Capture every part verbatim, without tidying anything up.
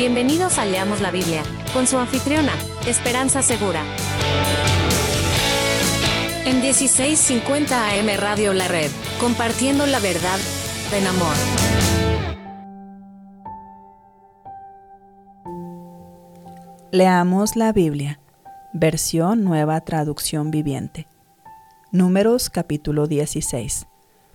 Bienvenidos a Leamos la Biblia, con su anfitriona, Esperanza Segura. En dieciséis cincuenta A M Radio La Red, compartiendo la verdad en amor. Leamos la Biblia, versión Nueva Traducción Viviente. Números capítulo dieciséis.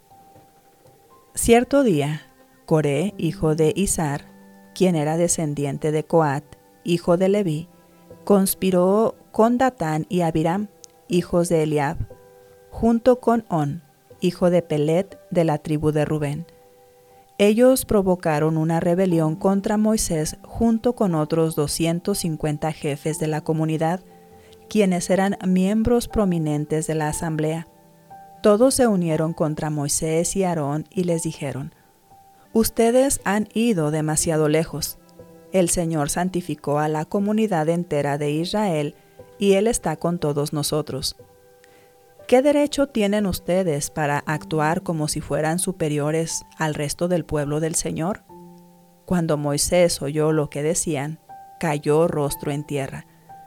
Cierto día, Coré, hijo de Izhar, quien era descendiente de Coat, hijo de Leví, conspiró con Datán y Abiram, hijos de Eliab, junto con On, hijo de Pelet, de la tribu de Rubén. Ellos provocaron una rebelión contra Moisés junto con otros doscientos cincuenta jefes de la comunidad, quienes eran miembros prominentes de la asamblea. Todos se unieron contra Moisés y Aarón y les dijeron: «Ustedes han ido demasiado lejos. El Señor santificó a la comunidad entera de Israel y Él está con todos nosotros. ¿Qué derecho tienen ustedes para actuar como si fueran superiores al resto del pueblo del Señor?» Cuando Moisés oyó lo que decían, cayó rostro en tierra.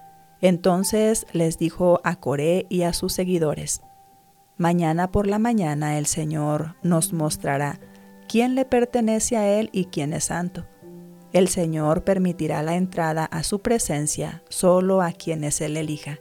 Entonces les dijo a Coré y a sus seguidores: «Mañana por la mañana el Señor nos mostrará quién le pertenece a Él y quién es santo. El Señor permitirá la entrada a su presencia solo a quienes Él elija.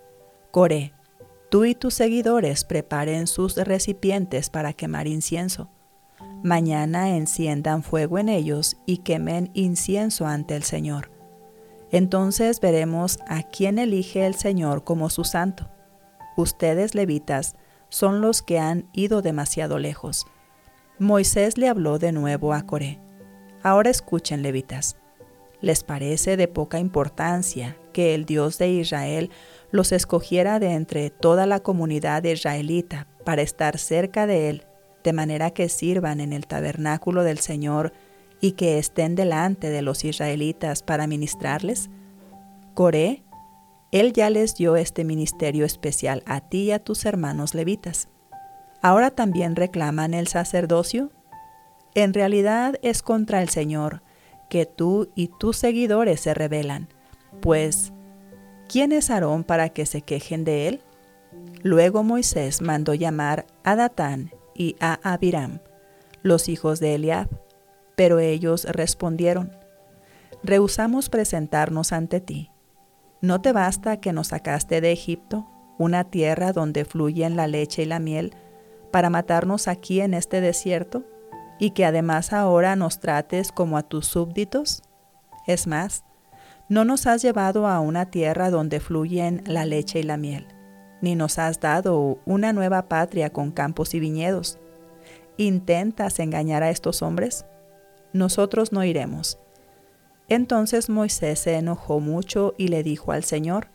Coré, tú y tus seguidores preparen sus recipientes para quemar incienso. Mañana enciendan fuego en ellos y quemen incienso ante el Señor. Entonces veremos a quién elige el Señor como su santo. Ustedes, levitas, son los que han ido demasiado lejos». Moisés le habló de nuevo a Coré: «Ahora escuchen, levitas. ¿Les parece de poca importancia que el Dios de Israel los escogiera de entre toda la comunidad israelita para estar cerca de Él, de manera que sirvan en el tabernáculo del Señor y que estén delante de los israelitas para ministrarles? Coré, Él ya les dio este ministerio especial a ti y a tus hermanos levitas. ¿Ahora también reclaman el sacerdocio? En realidad es contra el Señor que tú y tus seguidores se rebelan, pues ¿quién es Aarón para que se quejen de él?» Luego Moisés mandó llamar a Datán y a Abiram, los hijos de Eliab, pero ellos respondieron: «Rehusamos presentarnos ante ti. ¿No te basta que nos sacaste de Egipto, una tierra donde fluyen la leche y la miel, para matarnos aquí en este desierto, y que además ahora nos trates como a tus súbditos? Es más, no nos has llevado a una tierra donde fluyen la leche y la miel, ni nos has dado una nueva patria con campos y viñedos. ¿Intentas engañar a estos hombres? Nosotros no iremos». Entonces Moisés se enojó mucho y le dijo al Señor: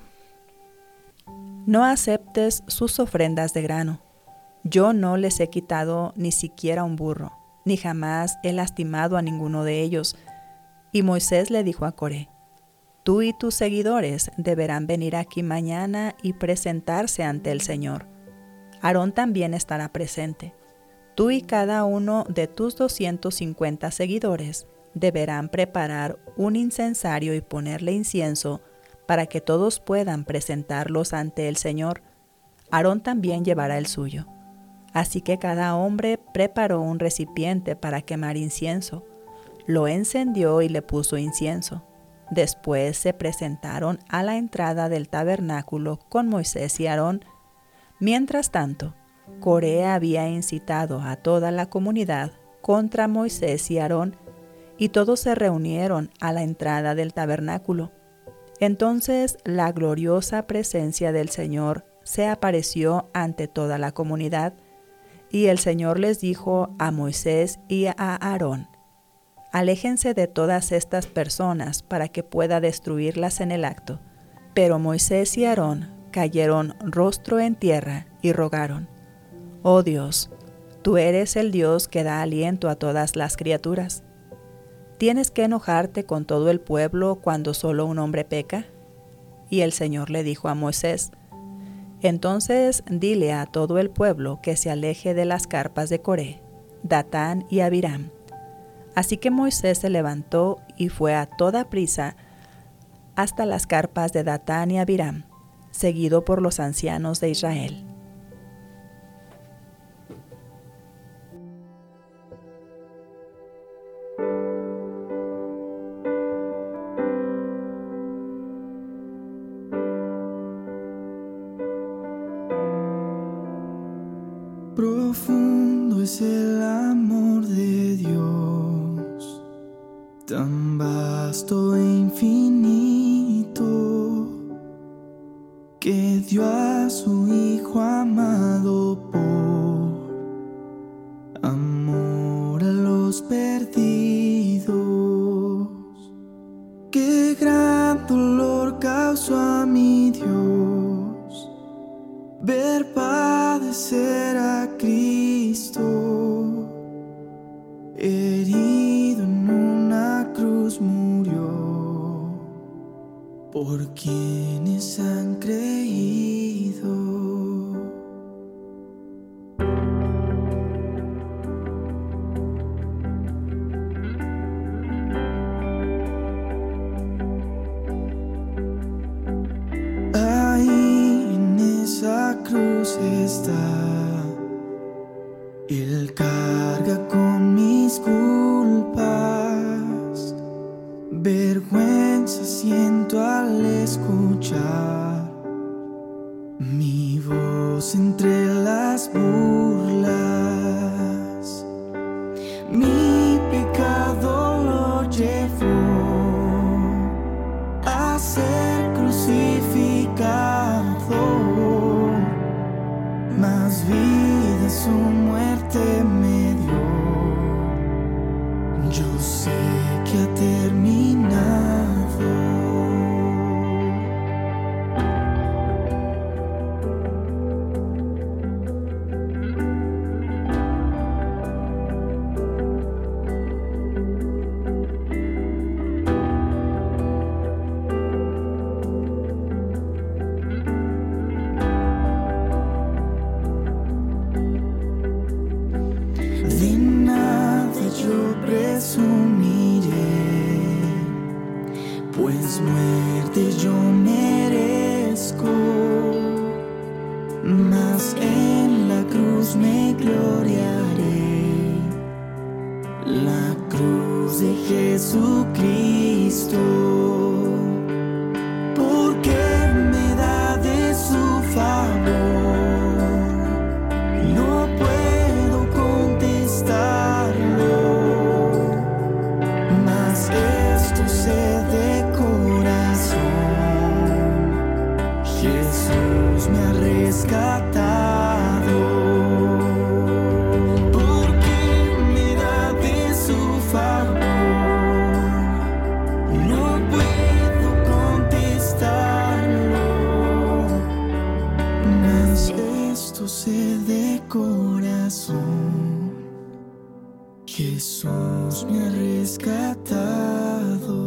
«No aceptes sus ofrendas de grano. Yo no les he quitado ni siquiera un burro, ni jamás he lastimado a ninguno de ellos». Y Moisés le dijo a Coré: «Tú y tus seguidores deberán venir aquí mañana y presentarse ante el Señor. Aarón también estará presente. Tú y cada uno de tus doscientos cincuenta seguidores deberán preparar un incensario y ponerle incienso para que todos puedan presentarlos ante el Señor. Aarón también llevará el suyo». Así que cada hombre preparó un recipiente para quemar incienso, lo encendió y le puso incienso. Después se presentaron a la entrada del tabernáculo con Moisés y Aarón. Mientras tanto, Coré había incitado a toda la comunidad contra Moisés y Aarón, y todos se reunieron a la entrada del tabernáculo. Entonces la gloriosa presencia del Señor se apareció ante toda la comunidad, y el Señor les dijo a Moisés y a Aarón: «Aléjense de todas estas personas para que pueda destruirlas en el acto». Pero Moisés y Aarón cayeron rostro en tierra y rogaron: «Oh Dios, tú eres el Dios que da aliento a todas las criaturas. ¿Tienes que enojarte con todo el pueblo cuando solo un hombre peca?». Y el Señor le dijo a Moisés: «Entonces dile a todo el pueblo que se aleje de las carpas de Coré, Datán y Abiram. Así que Moisés se levantó y fue a toda prisa hasta las carpas de Datán y Abiram, seguido por los ancianos de Israel. Profundo es el amor de Dios, tan vasto e infinito, que dio a su Hijo amado por amor a los perdidos. Qué gran dolor causó a mi Dios ver padecer a Cristo, herido en una cruz murió, por quienes han creído. Ahí en esa cruz está, Él carga con mis culpas, vergüenza siento al escuchar mi voz entre las burlas. Mi pecado lo llevó a ser crucificado, más vida su muerte me dio. Yo sé que ha terminado. De nada yo presumiré, pues muerte yo merezco, mas en la cruz me gloriaré, la cruz de Jesucristo, porque me da de su favor. No puedo contestarlo, mas esto sé de corazón: Jesús me ha rescatado, porque me da de su favor. No puedo contestarlo, mas esto sé de corazón: Jesús me ha rescatado.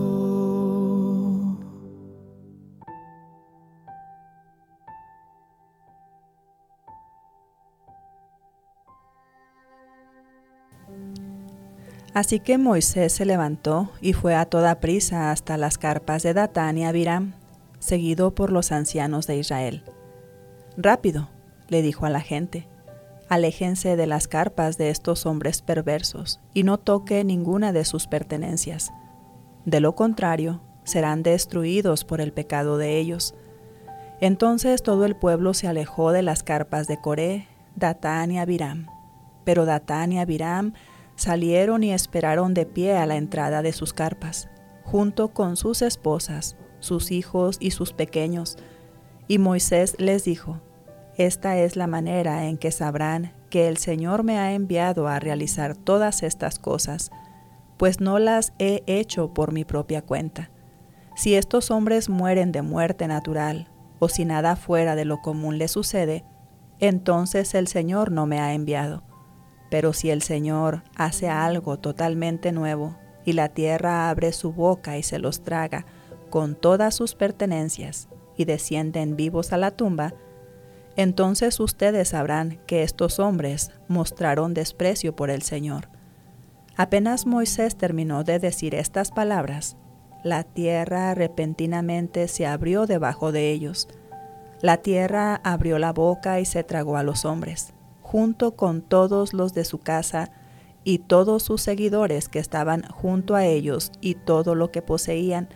Así que Moisés se levantó y fue a toda prisa hasta las carpas de Datán y Abiram, seguido por los ancianos de Israel. «Rápido», le dijo a la gente, «aléjense de las carpas de estos hombres perversos y no toque ninguna de sus pertenencias. De lo contrario, serán destruidos por el pecado de ellos». Entonces todo el pueblo se alejó de las carpas de Coré, Datán y Abiram. Pero Datán y Abiram salieron y esperaron de pie a la entrada de sus carpas, junto con sus esposas, sus hijos y sus pequeños. Y Moisés les dijo: «Esta es la manera en que sabrán que el Señor me ha enviado a realizar todas estas cosas, pues no las he hecho por mi propia cuenta. Si estos hombres mueren de muerte natural, o si nada fuera de lo común les sucede, entonces el Señor no me ha enviado. Pero si el Señor hace algo totalmente nuevo, y la tierra abre su boca y se los traga con todas sus pertenencias, y descienden vivos a la tumba, entonces ustedes sabrán que estos hombres mostraron desprecio por el Señor. Apenas Moisés terminó de decir estas palabras, la tierra repentinamente se abrió debajo de ellos. La tierra abrió la boca y se tragó a los hombres, junto con todos los de su casa y todos sus seguidores que estaban junto a ellos y todo lo que poseían.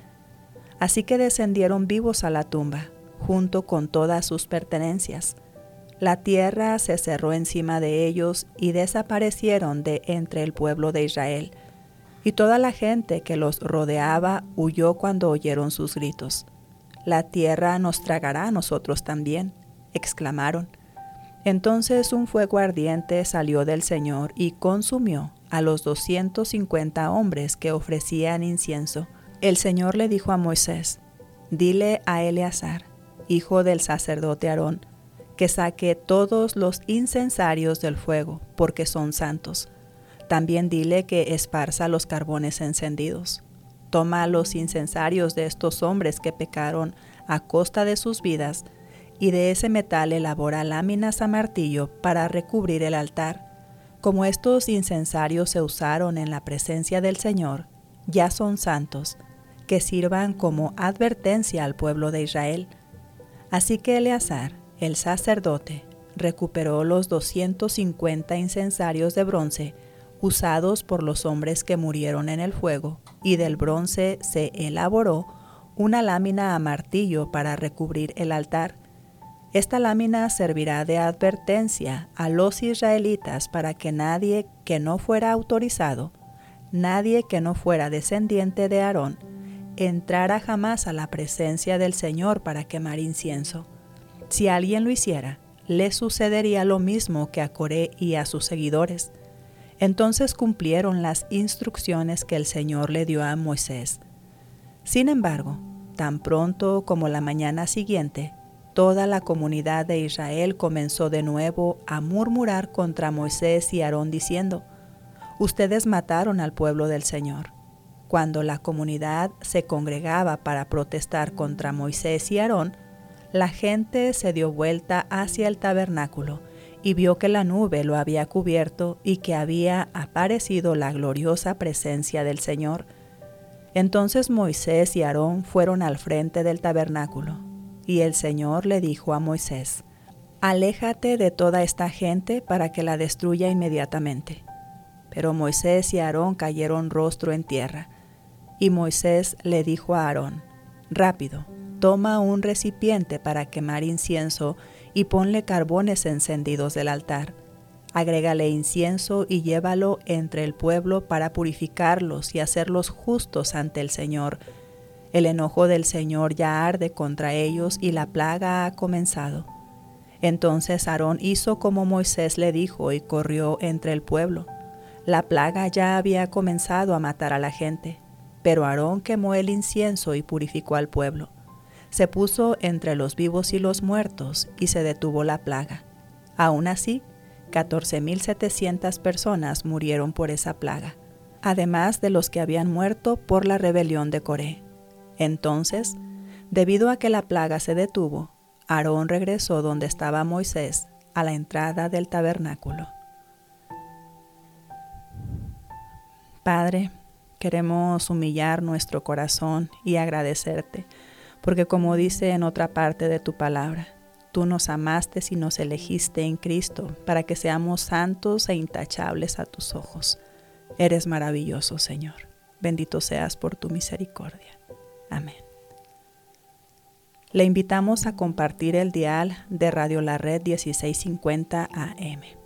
Así que descendieron vivos a la tumba, junto con todas sus pertenencias. La tierra se cerró encima de ellos y desaparecieron de entre el pueblo de Israel. Y toda la gente que los rodeaba huyó cuando oyeron sus gritos. «La tierra nos tragará a nosotros también», exclamaron. Entonces un fuego ardiente salió del Señor y consumió a los doscientos cincuenta hombres que ofrecían incienso. El Señor le dijo a Moisés, «Dile a Eleazar, hijo del sacerdote Aarón, que saque todos los incensarios del fuego, porque son santos. También dile que esparza los carbones encendidos. Toma los incensarios de estos hombres que pecaron a costa de sus vidas, y de ese metal elabora láminas a martillo para recubrir el altar. Como estos incensarios se usaron en la presencia del Señor, ya son santos, que sirvan como advertencia al pueblo de Israel». Así que Eleazar, el sacerdote, recuperó los doscientos cincuenta incensarios de bronce usados por los hombres que murieron en el fuego, y del bronce se elaboró una lámina a martillo para recubrir el altar. Esta lámina servirá de advertencia a los israelitas para que nadie que no fuera autorizado, nadie que no fuera descendiente de Aarón, entrara jamás a la presencia del Señor para quemar incienso. Si alguien lo hiciera, le sucedería lo mismo que a Coré y a sus seguidores. Entonces cumplieron las instrucciones que el Señor le dio a Moisés. Sin embargo, tan pronto como la mañana siguiente, toda la comunidad de Israel comenzó de nuevo a murmurar contra Moisés y Aarón diciendo, «Ustedes mataron al pueblo del Señor». Cuando la comunidad se congregaba para protestar contra Moisés y Aarón, la gente se dio vuelta hacia el tabernáculo y vio que la nube lo había cubierto y que había aparecido la gloriosa presencia del Señor. Entonces Moisés y Aarón fueron al frente del tabernáculo, y el Señor le dijo a Moisés, «Aléjate de toda esta gente para que la destruya inmediatamente». Pero Moisés y Aarón cayeron rostro en tierra, y Moisés le dijo a Aarón, «Rápido, toma un recipiente para quemar incienso y ponle carbones encendidos del altar. Agrégale incienso y llévalo entre el pueblo para purificarlos y hacerlos justos ante el Señor. El enojo del Señor ya arde contra ellos y la plaga ha comenzado». Entonces Aarón hizo como Moisés le dijo y corrió entre el pueblo. La plaga ya había comenzado a matar a la gente, pero Aarón quemó el incienso y purificó al pueblo. Se puso entre los vivos y los muertos y se detuvo la plaga. Aún así, catorce mil setecientas personas murieron por esa plaga, además de los que habían muerto por la rebelión de Coré. Entonces, debido a que la plaga se detuvo, Aarón regresó donde estaba Moisés, a la entrada del tabernáculo. Padre, queremos humillar nuestro corazón y agradecerte, porque como dice en otra parte de tu palabra, tú nos amaste y nos elegiste en Cristo para que seamos santos e intachables a tus ojos. Eres maravilloso, Señor. Bendito seas por tu misericordia. Amén. Le invitamos a compartir el dial de Radio La Red dieciséis cincuenta A M.